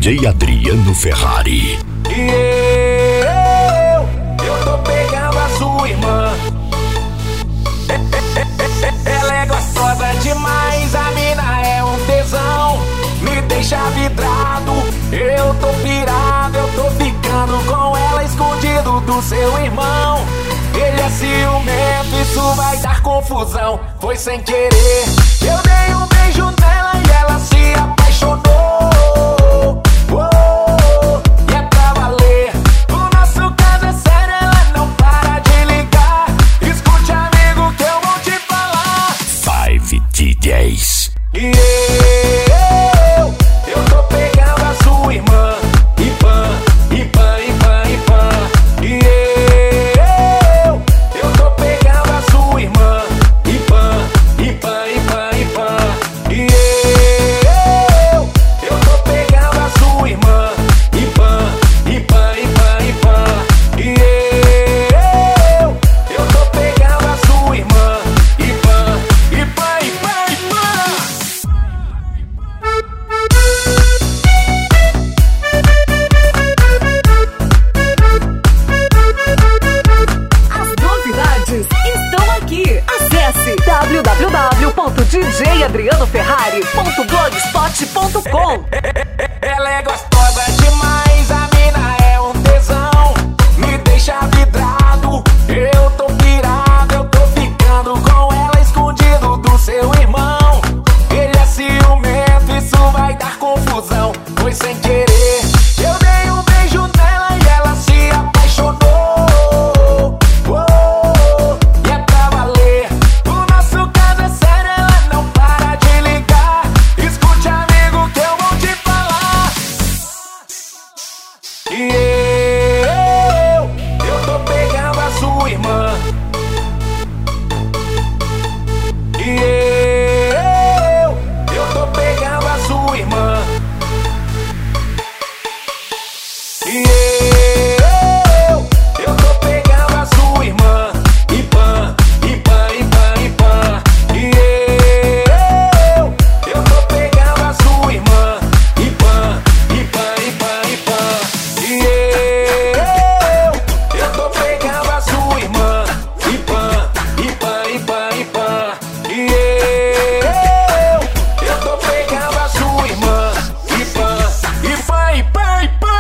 DJ Adriano Ferrari. E eu tô pegando a sua irmã. Ela é gostosa demais, a mina é um tesão. Me deixa vidrado, eu tô pirado, eu tô ficando com ela escondido do seu irmão. Ele é ciumento, isso vai dar confusão. Foi sem querer, eu dei um beijo nela e ela se apaixonou. E é pra valer, o nosso caso é sério, ela não para de ligar. Escute, amigo, que eu vou te falar. 5 DJs. E eu tô pegando a sua irmã. E pã, e pã, e pã, e pã. E eu tô pegando a sua irmã. E pã, e pã, e pã, e pã. E eu tô pegando a sua irmã. E pã, e pã, e pã, e pã. E eu tô pegando a sua irmã. E pã, e pã, e pã, e pã. As novidades estão aqui. Acesse www.djadrianoferrari.blogspot.com. Ela é gostosa demais, a mina é um tesão. Me deixa vidrado, eu tô pirado, eu tô ficando com ela escondido do seu irmão. Ele é ciumento, isso vai dar confusão. Foi sem querer, eu dei um beijo nela e ela se apaixonou. E é pra valer, o nosso caso é sério, ela não para de ligar. Escute, amigo, que eu vou te falar. E eu tô pegando a sua irmã. E eu tô pegando a sua irmã. E eu tô pegando a sua irmã. E pã, e pã, e pã, e pã. E eu tô pegando a sua irmã. E pã, e pã, e pã, e pã. E eu tô pegando a sua irmã. E pã, e pã, e pã, e pã. E eu tô pegando a sua irmã. E pã, e pã, e pã, e pã.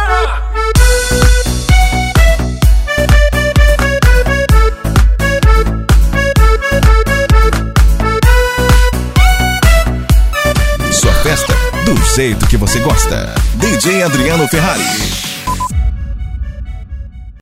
Sua festa do jeito que você gosta. DJ Adriano Ferrari.